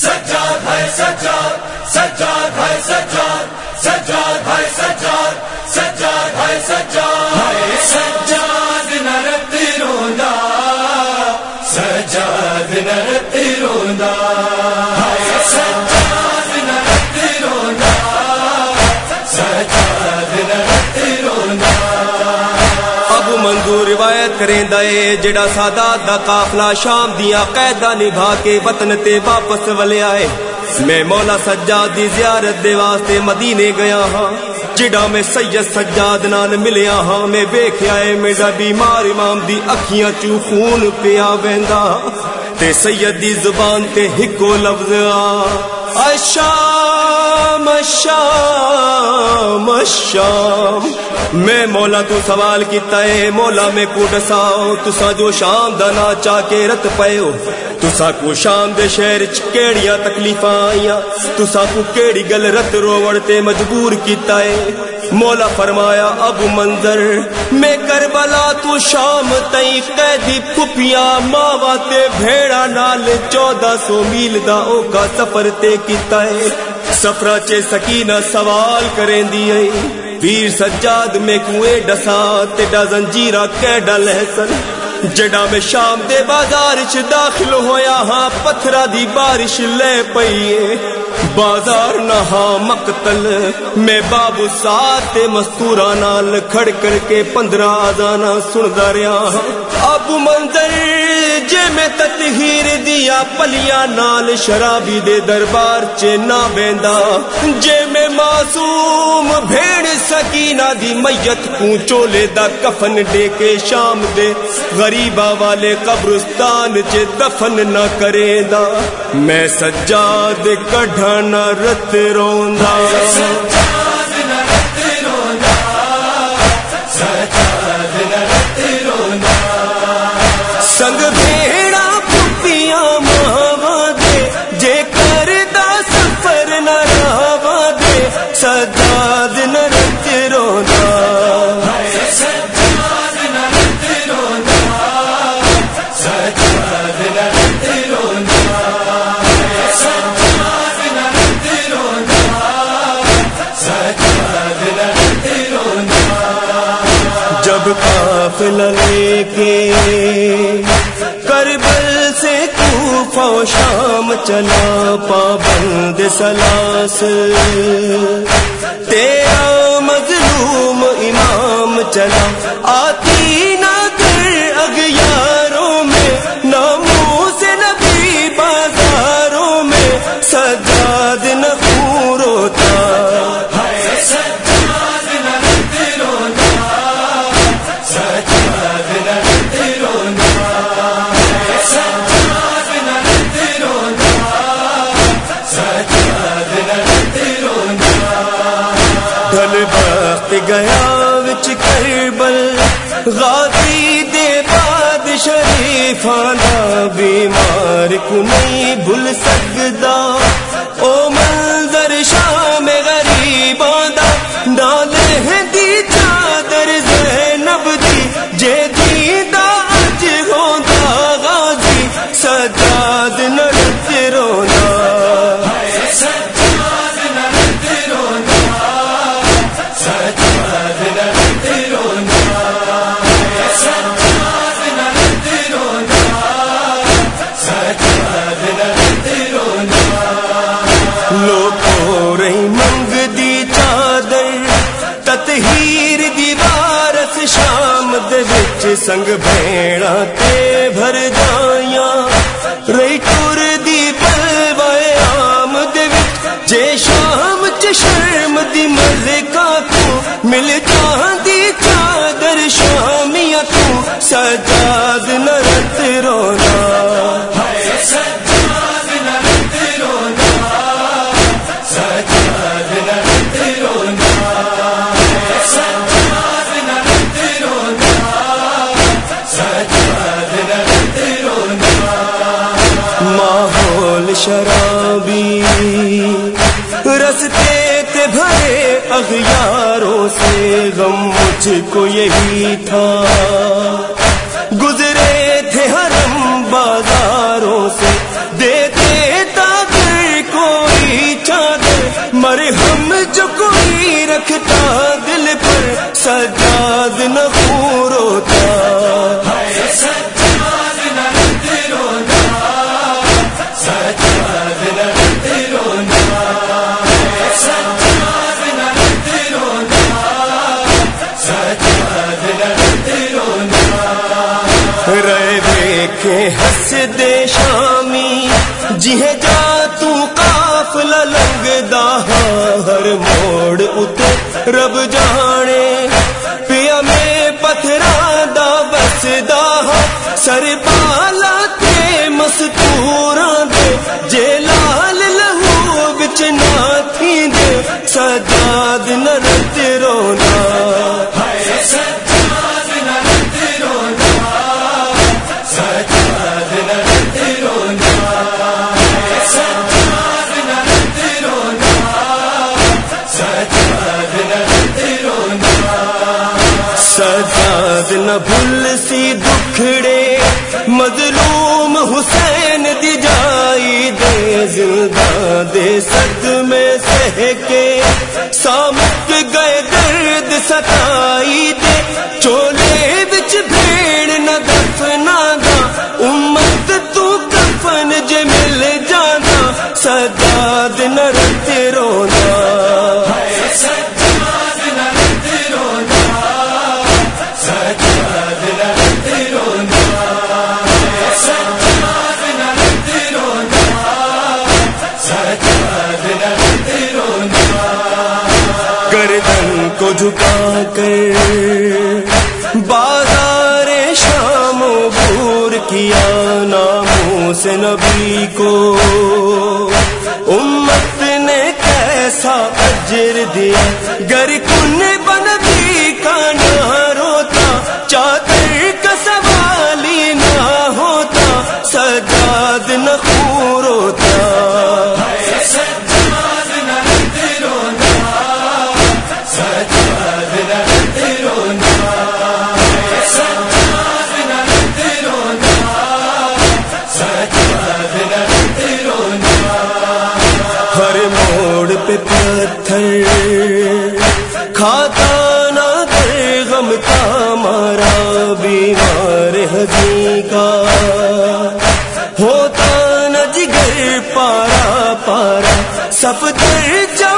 سجاد ہے سجاد سجاد ہے سجاد سجاد ہے سجاد سجاد ہے سجاد سجاد نرتی روندا سجاد نرتی روندا سجاد نرتی روندا سجاد نرتی روندا ابو منظور روایت کریندا اے جڑا سادات دا قافلہ شام دیاں قیداں نبھا کے وطن تے واپس ولیا اے میں مولا سجاد دی زیارت دے واسطے مدینے گیا ہاں جڑا میں سید سجاد نال ملیا ہاں میں ویکھیا اے میرا بیمار امام دی اکھیاں چوں خون پیا ویندا تے سید دی زبان تے ہکو لفظ الشام الشام الشام میں مولا تو سوال کیتا ہے مولا میں کو دساؤ تسا جو شام دا نا چا کے رت پئے ہو تسا کو شام دے شہر چ کیڑیاں تکلیفاں آئیاں تسا کو کیڑی گل رت روڑ تے مجبور کیتا ہے مولا فرمایا ابو منظر میں کربلا تو شام تئی قیدی پھپیاں ماوا تے بھیڑا نال 1400 میل دا او کا سفر تے کیتا ہے سفرا چ سکینہ سوال کریندی ہے پیر سجاد میں کوئے ڈسا تے ڈا زنجیرہ کیڈا لہسن جڑا میں شام دے بازار چ داخل ہویا ہاں پتھرا دی بارش لے پئیے بازار نہ ہاں مقتل میں بابو سات مستورا نال کھڑ کر کے 15 اذاناں سندا رہیا ہاں ابو منظر جے میں تطہیر دیا پلیاں نال شرابی دے دربار چ نہ بیندا جے میں معصوم بھیڑ سکینہ دی میت کو چولے دا کفن دے کے شام دے غریباں والے قبرستان چ دفن نہ کریندا میں سجاد کڈھا نہ رت روندا سجاد نرتی روندا سجاد نرتی روندا سنگ بھیڑا پھپیاں ماواں دے جے کردا سفر نہ راواں دے سجاد نرت روندا سجاد نرتی روندا سجاد نرتی روندا سجاد نرتی روندا سجاد نرتی روندا جب قافلہ لے کے کربل سے کوفہ و شام چلا پابند سلاسل تیرا مظلوم امام چلا آتی نہ کر اغیاروں میں ناموس نبی بازاروں میں سجاد نہ خون روتا سجاد نرتی روندا سجاد نرتی روندا سجاد نرتی روندا سجاد نرتی روندا ڈھل بخت گیا وچ کربل غازی دے بعد شریفانا بیمار کو نہیں بھول سکدا او منظر شام غریباں دا ڈالے دی چادر زینب دی جے جیندا اج ہوندا غازی سجاد نرت روندا سجاد نرتی روندا سجاد نرتی روندا سجاد نرتی روندا سجاد نرتی روندا لوگ ہو رہی منگ دی چادر تطہیر دی وارث شام دے وچ سنگ بھیڑا تے بھر جائیاں رہی ٹور دی پلوائے عام دے وچ جے شام چ شرم دی ملکا تو مل جاندی چادر شامیاں تو سجاد نرت روندا سجاد نرتی روندا سجاد نرتی روندا سجاد نرتی روندا سجاد نرتی روندا ماحول شرابی رستے تے بھرے اغیاروں سے غم مجھ کو یہی تھا گزرے تھے حرم بازاروں سے دیتے تاکہ ارے ہم جو کوئی رکھتا دل پر سجاد نہ خون روتا. سجاد نہ رونا، سجاد نہ رونا، سجاد نہ رونا، سجاد نہ رونا. رے دیکھے ہس دے شامی جہے جا تو قافلہ لنگدا ہر موڑ اتے رب جانے پیا میں پتھراں دا بسدا سر بالا تے مستوراں دے جے لال لہو وچ نہ تھیندے سجاد نہ رت رونا. سجاد نہ رونا، سجاد نہ رونا، سجاد نہ رونا، سجاد نہ رونا. سجاد نہ بھول سی دکھڑے مظلوم حسین دی جائی دے زندہ دے صدمے سہ کے سامت گئے درد ستائی دے چولے بچ بھیڑ نہ دفنا دا امت تو کفن جے مل جانا سجاد نہ رت رونا. سجاد نہ رونا، سجاد نہ رونا، سجاد نہ رونا، سجاد نہ رونا. گردن کو جھکا کر بازار شام عبور کیا ناموس نبی کو امت نے کیسا اجر دیا. گر کن بنبی کا نہ روتا چادر کا سوال ہی نہ ہوتا سجاد نہ خون روتا. سجاد نہ رونا، سجاد نہ رونا، سجاد نہ رونا، سجاد نہ رونا. ہر موڑ پہ پتھر کھاتا نہ در غم کا مارا بیمار حزین کا ہوتا نہ جگر پارا پارا صفدر